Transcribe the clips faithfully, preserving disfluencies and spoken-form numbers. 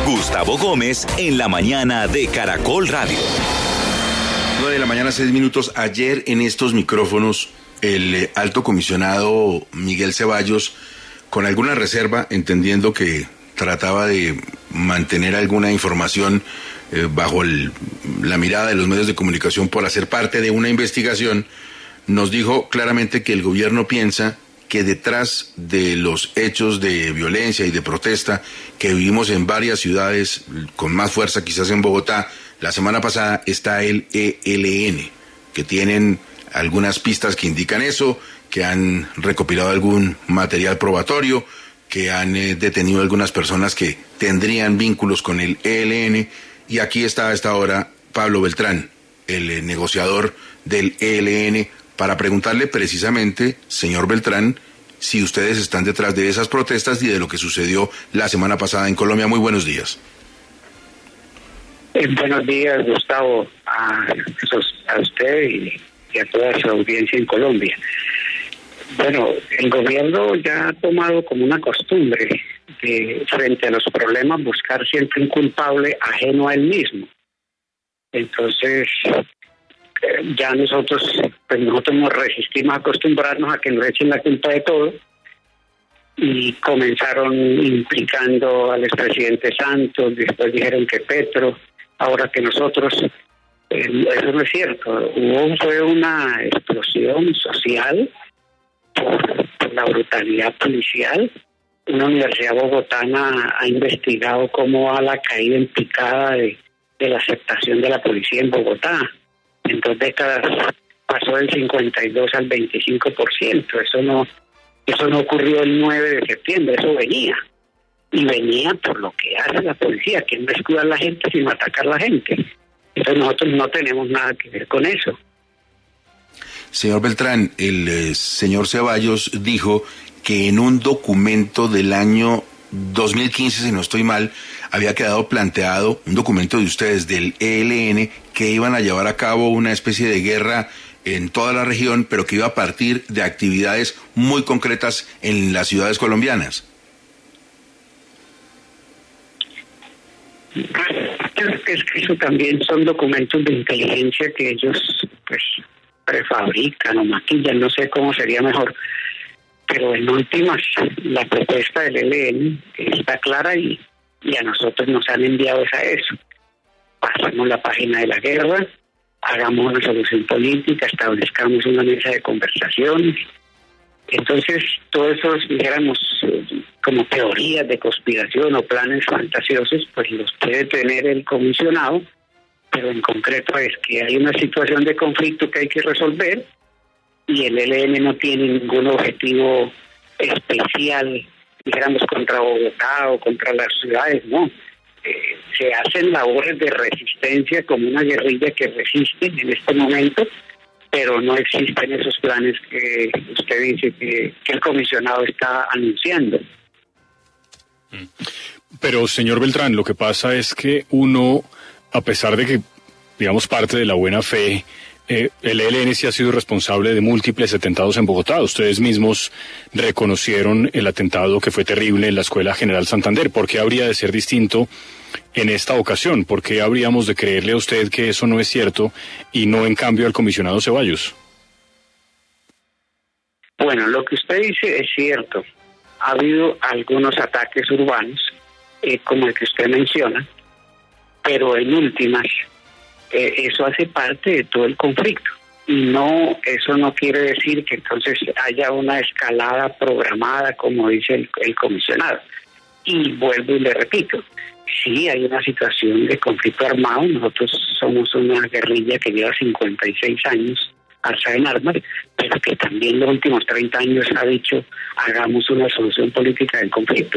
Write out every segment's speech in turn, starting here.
Gustavo Gómez en la mañana de Caracol Radio. nueve de la mañana, seis minutos. Ayer en estos micrófonos, el alto comisionado Miguel Ceballos, con alguna reserva, entendiendo que trataba de mantener alguna información eh, bajo el, la mirada de los medios de comunicación por hacer parte de una investigación, nos dijo claramente que el gobierno piensa que detrás de los hechos de violencia y de protesta que vivimos en varias ciudades, con más fuerza quizás en Bogotá, la semana pasada, está el E L N, que tienen algunas pistas que indican eso, que han recopilado algún material probatorio, que han eh, detenido algunas personas que tendrían vínculos con el E L N, y aquí está a esta hora Pablo Beltrán, el eh, negociador del E L N, para preguntarle precisamente, señor Beltrán, si ustedes están detrás de esas protestas y de lo que sucedió la semana pasada en Colombia. Muy buenos días. Eh, buenos días, Gustavo, a, a usted y, y a toda su audiencia en Colombia. Bueno, el gobierno ya ha tomado como una costumbre de, frente a los problemas, buscar siempre un culpable ajeno a él mismo. Entonces, ya nosotros pues nosotros nos resistimos a acostumbrarnos a que nos echen la culpa de todo, y comenzaron implicando al expresidente Santos, después dijeron que Petro, ahora que nosotros. Eh, eso no es cierto. Hubo fue una explosión social por, por la brutalidad policial. Una universidad bogotana ha investigado cómo va la caída en picada de, de la aceptación de la policía en Bogotá. En dos décadas pasó del cincuenta y dos al veinticinco por ciento. Eso no, eso no ocurrió el nueve de septiembre, eso venía. Y venía por lo que hace la policía, que no es cuidar a la gente, sino atacar a la gente. Entonces nosotros no tenemos nada que ver con eso. Señor Beltrán, el eh, señor Ceballos dijo que en un documento del año dos mil quince, si no estoy mal, había quedado planteado un documento de ustedes del E L N que iban a llevar a cabo una especie de guerra en toda la región, pero que iba a partir de actividades muy concretas en las ciudades colombianas. Es que eso también son documentos de inteligencia que ellos pues prefabrican o maquillan, no sé cómo sería mejor. Pero en últimas, la propuesta del E L N está clara y, y a nosotros nos han enviado a eso. Pasamos la página de la guerra, hagamos una solución política, establezcamos una mesa de conversaciones. Entonces, todos esos, dijéramos, como teorías de conspiración o planes fantasiosos, pues los puede tener el comisionado, pero en concreto es que hay una situación de conflicto que hay que resolver, y el E L N no tiene ningún objetivo especial, dijéramos, contra Bogotá o contra las ciudades, no. Eh, se hacen labores de resistencia como una guerrilla que resiste en este momento, pero no existen esos planes que usted dice que, que el comisionado está anunciando. Pero, señor Beltrán, lo que pasa es que uno, a pesar de que, digamos, parte de la buena fe, Eh, el E L N sí ha sido responsable de múltiples atentados en Bogotá. Ustedes mismos reconocieron el atentado que fue terrible en la Escuela General Santander. ¿Por qué habría de ser distinto en esta ocasión? ¿Por qué habríamos de creerle a usted que eso no es cierto y no en cambio al comisionado Ceballos? Bueno, lo que usted dice es cierto. Ha habido algunos ataques urbanos, eh, como el que usted menciona, pero en últimas, Eh, eso hace parte de todo el conflicto, y no, eso no quiere decir que entonces haya una escalada programada, como dice el, el comisionado. Y vuelvo y le repito, sí hay una situación de conflicto armado. Nosotros somos una guerrilla que lleva cincuenta y seis años alzada en armas, pero que también los últimos treinta años ha dicho hagamos una solución política del conflicto.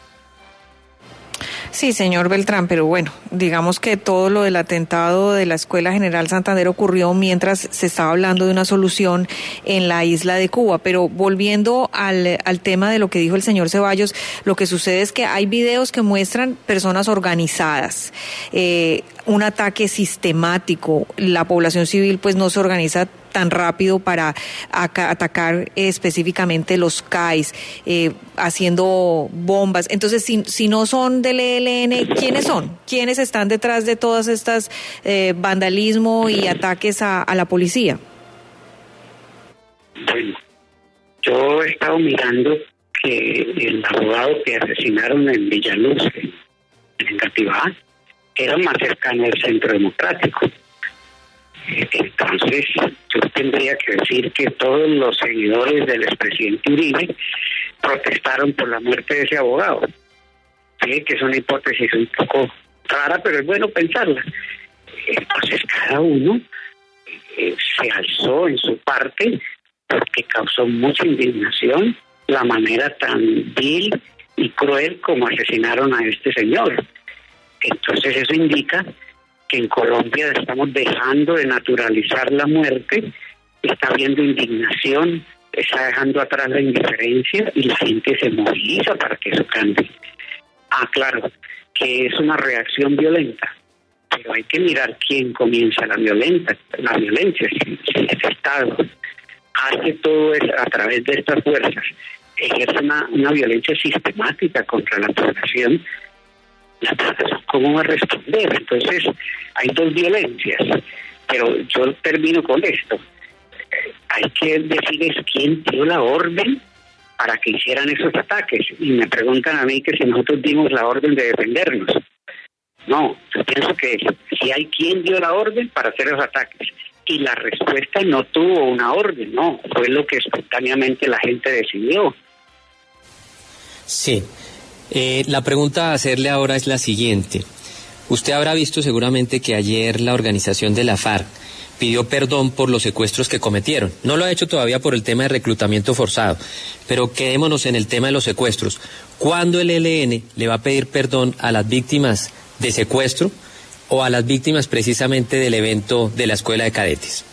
Sí, señor Beltrán, pero bueno, digamos que todo lo del atentado de la Escuela General Santander ocurrió mientras se estaba hablando de una solución en la isla de Cuba. Pero volviendo al, al tema de lo que dijo el señor Ceballos, lo que sucede es que hay videos que muestran personas organizadas, eh, un ataque sistemático. La población civil pues no se organiza tan rápido para acá, atacar eh, específicamente los C A Is, eh, haciendo bombas. Entonces, si, si no son del E L N, ¿quiénes son? ¿Quiénes están detrás de todas estas eh, vandalismo y ataques a, a la policía? Bueno, yo he estado mirando que el abogado que asesinaron en Villaluz, en Engativá, era más cercano al Centro Democrático. Entonces, yo tendría que decir que todos los seguidores del expresidente Uribe protestaron por la muerte de ese abogado. Sí, que es una hipótesis un poco rara, pero es bueno pensarla. Entonces, cada uno eh, se alzó en su parte porque causó mucha indignación la manera tan vil y cruel como asesinaron a este señor. Entonces eso indica que en Colombia estamos dejando de naturalizar la muerte, está habiendo indignación, está dejando atrás la indiferencia y la gente se moviliza para que eso cambie. Ah, claro, que es una reacción violenta, pero hay que mirar quién comienza la violenta, la violencia, si, si el Estado hace todo eso a través de estas fuerzas, ejerce una, una violencia sistemática contra la población, la población ¿cómo va a responder? Entonces, hay dos violencias, pero yo termino con esto. Hay que decir es quién dio la orden para que hicieran esos ataques. Y me preguntan a mí que si nosotros dimos la orden de defendernos. No, yo pienso que si hay quien dio la orden para hacer esos ataques. Y la respuesta no tuvo una orden, no, fue lo que espontáneamente la gente decidió. Sí, eh, la pregunta a hacerle ahora es la siguiente. Usted habrá visto seguramente que ayer la organización de la FARC pidió perdón por los secuestros que cometieron. No lo ha hecho todavía por el tema de reclutamiento forzado, pero quedémonos en el tema de los secuestros. ¿Cuándo el E L N le va a pedir perdón a las víctimas de secuestro o a las víctimas precisamente del evento de la Escuela de Cadetes?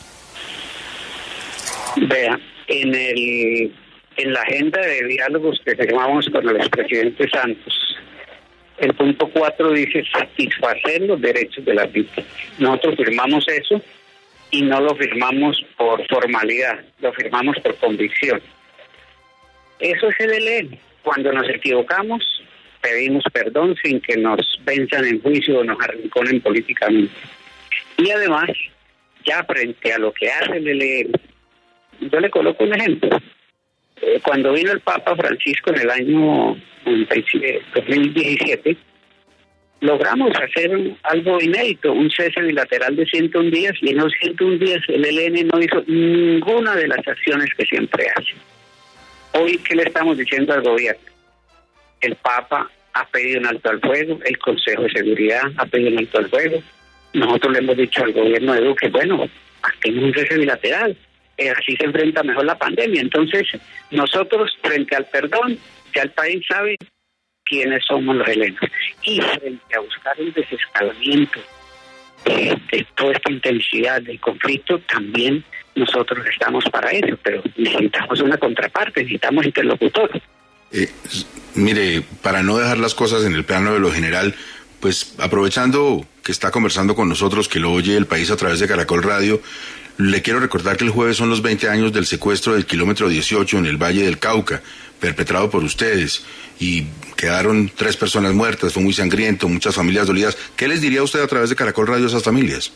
Vea, en el en la agenda de diálogos que firmamos con el expresidente Santos, el punto cuatro dice satisfacer los derechos de las víctimas. Nosotros firmamos eso y no lo firmamos por formalidad, lo firmamos por convicción. Eso es el E L N. Cuando nos equivocamos, pedimos perdón sin que nos venzan en juicio o nos arrinconen políticamente. Y además, ya frente a lo que hace el E L N, yo le coloco un ejemplo. Eh, cuando vino el Papa Francisco en el año dos mil diecisiete, logramos hacer algo inédito, un cese bilateral de ciento un días, y en los ciento un días el E L N no hizo ninguna de las acciones que siempre hace. Hoy, ¿qué le estamos diciendo al gobierno? El Papa ha pedido un alto al fuego, el Consejo de Seguridad ha pedido un alto al fuego. Nosotros le hemos dicho al gobierno de Duque, bueno, hacemos un cese bilateral, eh, así se enfrenta mejor la pandemia. Entonces, nosotros, frente al perdón, ya el país sabe quiénes somos los helenos. Y frente a buscar el desescalamiento de, de toda esta intensidad del conflicto, también nosotros estamos para eso, pero necesitamos una contraparte, necesitamos interlocutor. Eh, mire, para no dejar las cosas en el plano de lo general, pues aprovechando que está conversando con nosotros, que lo oye el país a través de Caracol Radio, le quiero recordar que el jueves son los veinte años del secuestro del kilómetro dieciocho en el Valle del Cauca, perpetrado por ustedes, y quedaron tres personas muertas, fue muy sangriento, muchas familias dolidas. ¿Qué les diría usted a través de Caracol Radio a esas familias?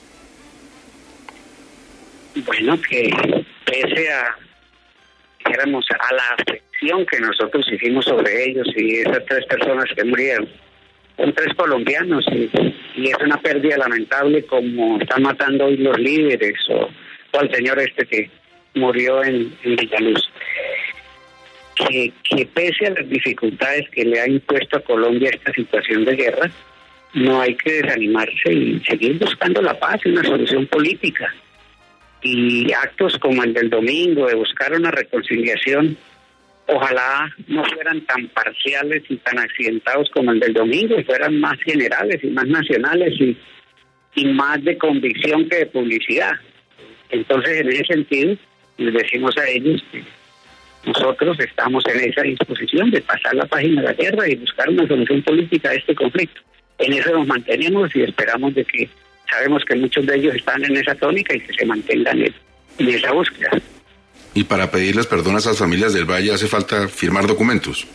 Bueno, que pese a, dijéramos, a la afección que nosotros hicimos sobre ellos y esas tres personas que murieron, son tres colombianos y, y es una pérdida lamentable como están matando hoy los líderes o, o al señor este que murió en, en Villaluz. Que, que pese a las dificultades que le ha impuesto a Colombia esta situación de guerra, no hay que desanimarse y seguir buscando la paz y una solución política. Y actos como el del domingo, de buscar una reconciliación, ojalá no fueran tan parciales y tan accidentados como el del domingo, y fueran más generales y más nacionales y, y más de convicción que de publicidad. Entonces, en ese sentido, les decimos a ellos que nosotros estamos en esa disposición de pasar la página de la guerra y buscar una solución política a este conflicto. En eso nos mantenemos y esperamos de que sabemos que muchos de ellos están en esa tónica y que se mantengan en en esa búsqueda. Y para pedirles perdón a esas familias del Valle hace falta firmar documentos.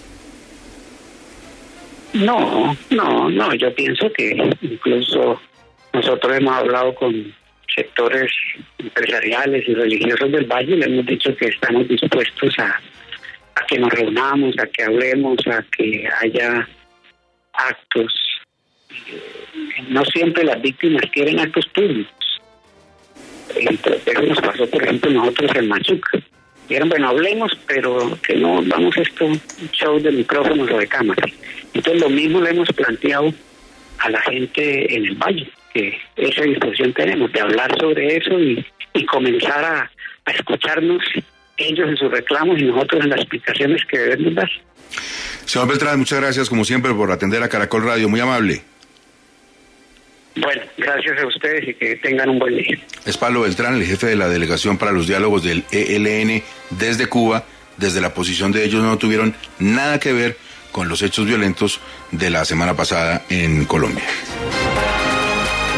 No, no, no, yo pienso que incluso nosotros hemos hablado con sectores empresariales y religiosos del Valle y le hemos dicho que estamos dispuestos a, a que nos reunamos, a que hablemos, a que haya actos. No siempre las víctimas quieren actos públicos. Entonces, eso nos pasó, por ejemplo, nosotros en Machuca. Dijeron, bueno, hablemos, pero que no vamos a esto, un show de micrófonos o de cámaras. Entonces, lo mismo le hemos planteado a la gente en el Valle, que esa disposición tenemos de hablar sobre eso y, y comenzar a, a escucharnos ellos en sus reclamos y nosotros en las explicaciones que debemos dar. Señor Beltrán, muchas gracias como siempre por atender a Caracol Radio, muy amable. Bueno, gracias a ustedes y que tengan un buen día. Es Pablo Beltrán, el jefe de la Delegación para los Diálogos del E L N desde Cuba. Desde la posición de ellos no tuvieron nada que ver con los hechos violentos de la semana pasada en Colombia.